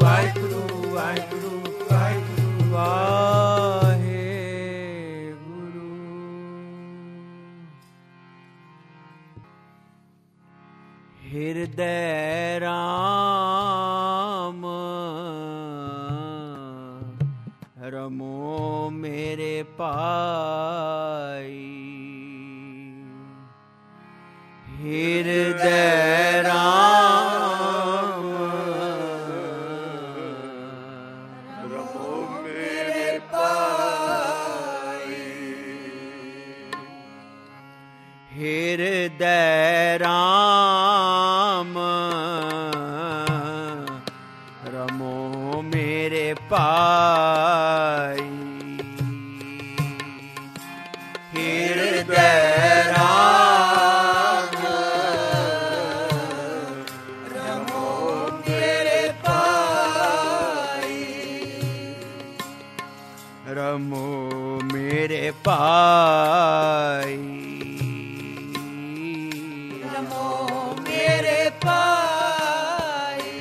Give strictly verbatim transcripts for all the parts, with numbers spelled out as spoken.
ਵਾਹਿਗੁਰੂ ਵਾਹਿਗੁਰੂ ਵਾਹਿਗੁਰੂ ਵਾਹਿਗੁਰੂ। ਹਿਰਦੈ ਰਾਮ ਰਮੋ ਮੇਰੇ ਭਾਈ, ਹਿਰਦੈ ਰਾਮ ਰਮੋ ਮੇਰੇ ਭਾਈ, ਹਿਰਦੈ ਰਾਮ ਰਮੋ ਮੇਰੇ ਭਾਈ, ਹਿਰਦੈ ਰਾਮ ਰਮੋ ਮੇਰੇ ਭਾਈ, ਰਮੋ ਮੇਰੇ ਭਾਈ, ਰਮੋ ਮੇਰੇ ਭਾਈ।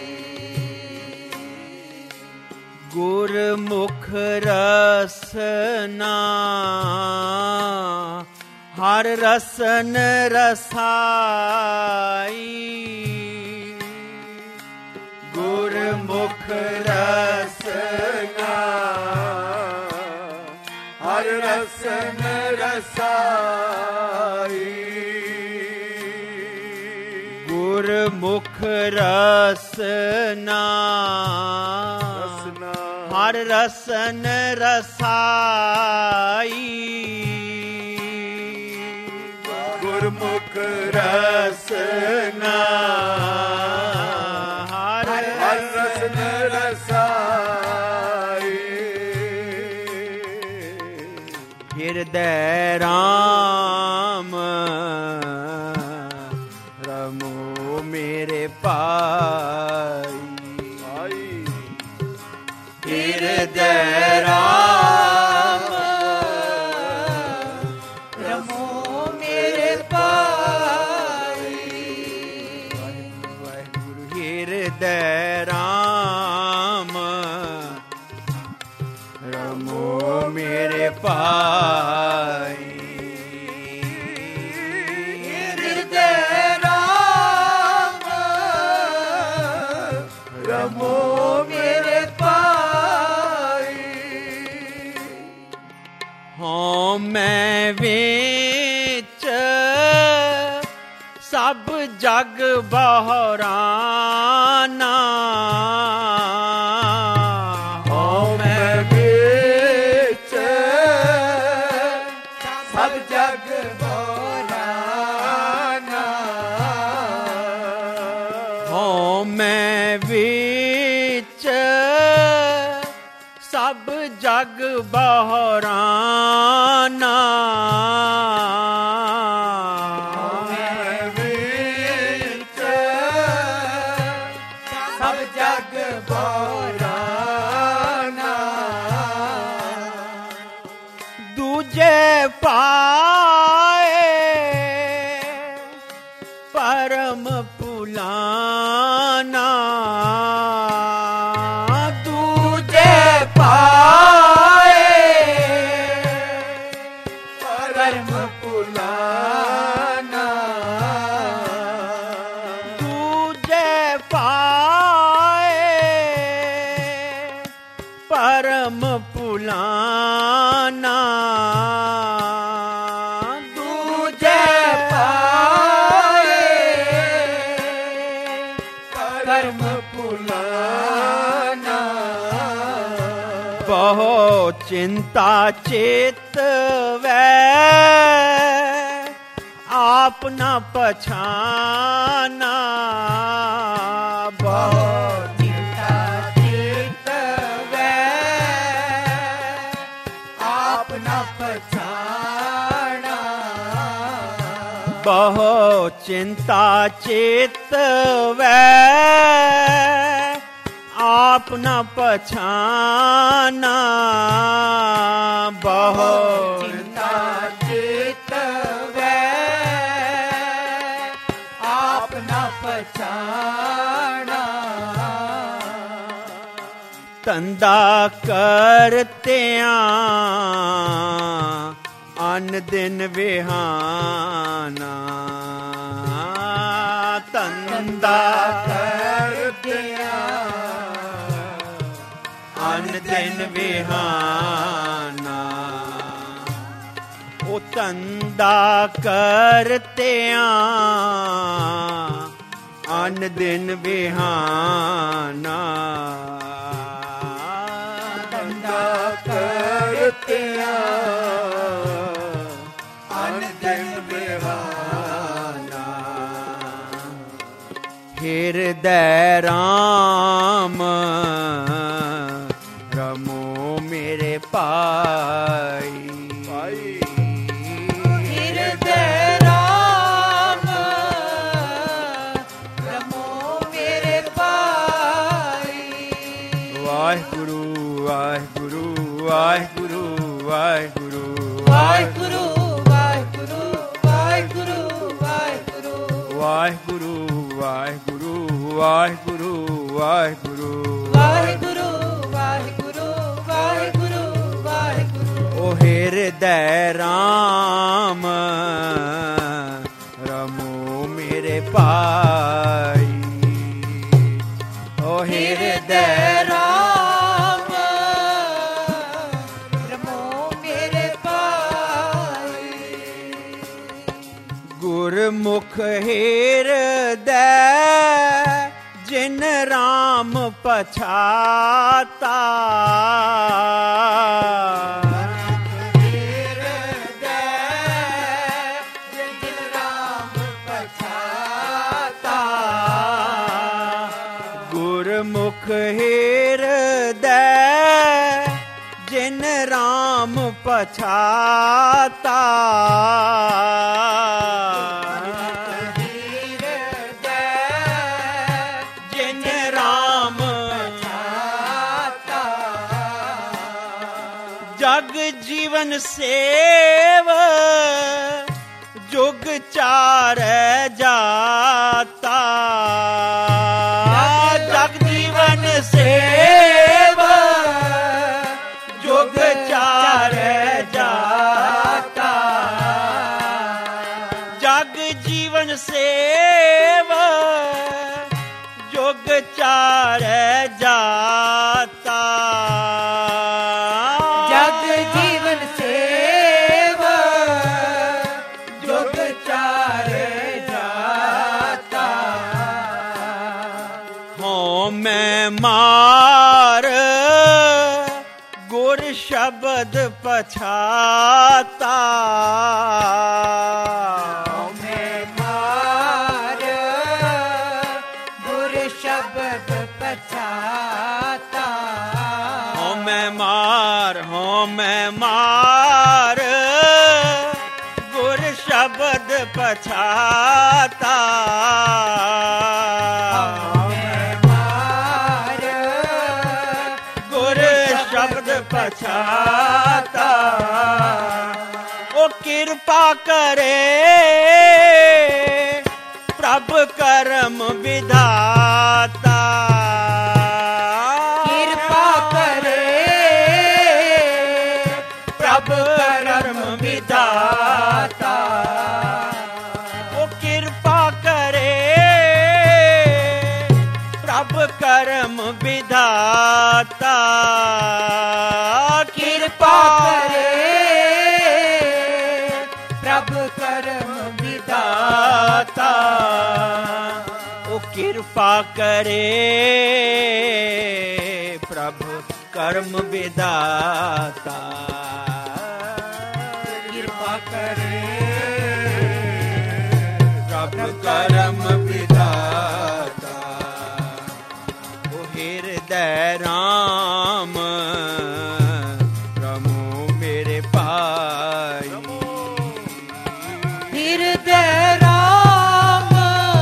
ਗੁਰਮੁਖ ਰਸਨਾ ਹਰ ਰਸਨ ਰਸਾਈ, ਗੁਰਮੁਖ ਰਸਨਾ ਹਰ ਰਸਨ ਰਸਾਈ, ਗੁਰਮੁਖ ਰਸਨਾ ਹਰ ਰਸਨ ਰਸਾਈ, ਗੁਰਮੁਖ ਰਸਨਾ ਹਰ ਰਸਨ ਰਸਾਈ, ਹਿਰਦੈ ਰਾਮ ਰਮੋ ਮੇਰੇ ਭਾਈ, ਹਿਰਦੈ ਰਾਮ ਰਮੋ ਮੇਰੇ ਭਾਈ, ਵਾਹਿਗੁਰੂ ਵਾਹਿਗੁਰੂ। ਹਿਰਦੈ ਰਾਮ ਰਮੋ ਮੇਰੇ ਭਾਈ, ਹਿਰਦੈ ਰਾਮ ਰਮੋ ਮੇਰੇ ਹਾਂ ਮੈਂ ਵਿੱਚ ਸਭ ਜਗ ਬਹਰਾਨਾ, ਹਾਂ ਮੈਂ ਵਿੱਚ ਸਭ ਜਗ ਬਹਰਾਨਾ, ਹਾਂ ਮੈਂ ਵਿੱਚ ਸਭ ਜਗ ਬਹਰਾਨਾ, ਮੈਂ ਵਿੱਚ ਸਭ ਜਗ ਬਹਰਾਨਾ, ਦੂਜੇ ਪਾਏ ਪਰਮ ਭੁਲਾਨਾ, ਦੂਜੇ ਪਾਏ ਪਰਮ ਭੁਲਾਨਾ, ਦੂਜੇ ਪਾਏ ਪਰਮ ਭੁਲਾਨਾ, ਦੂਜੇ ਪਾਏ ਪਰਮ ਭੁਲਾਨਾ, ਬਹੁ ਚਿੰਤਾ ਚੇਤ ਵੈ ਆਪ ਨ ਪਛਾਨਾ, ਬਹੁ ਚਿੰਤਾ ਚੇਤ ਵੈ ਆਪ ਨ ਪਛਾਨਾ, ਬਹੁ ਚਿੰਤਾ ਚੇਤ ਵੈ आप न पछाना, बहु चिंता चित वै आप न पछाना, ਧੰਦਾ ਕਰਤਿਆਂ ਅਨ ਦਿਨ ਵਿਹਾਨਾ ਧੰਦਾ ਕਰਤਿਆਂ ਅਨ ਦਿਨ ਵਿਹਾਨਾ ਉਹ ਧੰਦਾ ਕਰਤਿਆਂ ਅਨ ਦਿਨ ਵਿਹਾਨਾ ਧੰਦਾ ਕਰਤਿਆਂ ਅਨ ਦਿਨ ਵਿਹਾਨਾ ਹਿਰਦੈ ਰਾਮ ਰਮੋ ਮੇਰੇ ਭਾਈ ਵਾਹਿਗੁਰੂ ਵਾਹਿਗੁਰੂ ਵਾਹਿਗੁਰੂ ਵਾਹਿਗੁਰੂ ਵਾਹਿਗੁਰੂ ਵਾਹਿਗੁਰੂ ਵਾਹਿਗੁਰੂ ਵਾਹਿਗੁਰੂ ਵਾਹਿਗੁਰੂ ਵਾਹਿਗੁਰੂ ਵਾਹਿਗੁਰੂ ਵਾਹਿਗੁਰੂ ਵਾਹਿਗੁਰੂ ਵਾਹਿਗੁਰੂ ਵਾਹਿਗੁਰੂ ਵਾਹਿਗੁਰੂ ਓ ਹਿਰਦੈ ਰਾਮ ਰਮੋ ਮੇਰੇ ਭਾਈ ਓ ਹਿਰਦੈ ਰਾਮ ਰਮੋ ਮੇਰੇ ਭਾਈ ਗੁਰਮੁਖ ਹਿਰਦੈ ਜਿਨ ਰਾਮ ਪਛਾਤਾ ਮੁਖ ਹਿਰਦੈ ਜਿਨ ਰਾਮ ਪਛਾਤਾ ਹਿਰਦੈ ਜਿਨ ਰਾਮ ਪਛਾਤਾ ਜਗ ਜੀਵਨ ਸੇਵ ਜੁਗ ਚਾਰੈ ਜਾਤਾ ਸੇਵ ਜੁਗ ਚਾਰੈ ਜਾਤਾ ਜਗ ਜੀਵਨ ਸੇਵ ਜੁਗ ਚਾਰੈ ਜਾਤਾ ਜਗ ਜੀਵਨ ਸੇਵ ਜੁਗ ਚਾਰੈ ਜਾਤਾ ਹੋ ਮੈਂ ਮਾਰ ਗੁਰ ਸ਼ਬਦ ਪਛਾਤਾ ਮੈਂ ਮਾਰ ਗੁਰ ਸ਼ਬਦ ਪਛਾਤਾ ਹੋ ਮੈਂ ਮਾਰ ਹੋ ਮੈਂ ਮਾਰ ਗੁਰ ਸ਼ਬਦ ਪਛਾਤਾ ਪਛਾਤਾ ਉਹ ਕਿਰਪਾ ਕਰੇ ਪ੍ਰਭ ਕਰਮ ਵਿਧਾਤਾ ਕਿਰਪਾ ਕਰੇ ਪ੍ਰਭ ਕਰਮ ਵਿਧਾਤਾ ਉਹ ਕਿਰਪਾ ਕਰੇ ਪ੍ਰਭ ਕਰਮ ਵਿਧਾਤਾ ਕਿਰਪਾ ਕਰੇ ਪ੍ਰਭ ਕਰਮ ਵਿਧਾਤਾ ਉਹ ਕਿਰਪਾ ਕਰੇ ਪ੍ਰਭ ਕਰਮ ਵਿਧਾਤਾ ਕਿਰਪਾ ਕਰੇ ਪ੍ਰਭ ਕਰਮ ਵਿਧਾਤਾ ਉਹ ਹਿਰਦੈ ਰਾਮ ਰਮੋ ਮੇਰੇ ਭਾਈ ਹਿਰਦੈ ਰਾਮ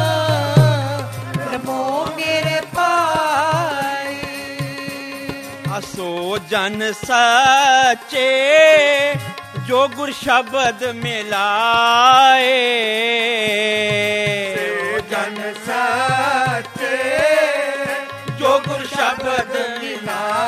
ਰਮੋ ਮੇਰੇ ਭਾਈ असो जन सचे जो गुर शब्द मिलाए, जन सचे जो गुर शब्द मिलाए।